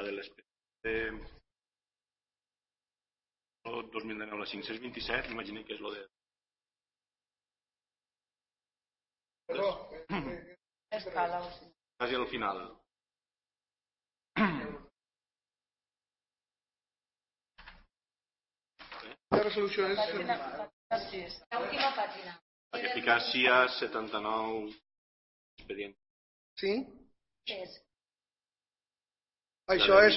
de l'expedient 2019 a 527, m'imagino que és lo de... Escala. Quasi al final. La resolució és... L'última pàgina. Eficàcia 79 expedient. Sí? Què és? Això és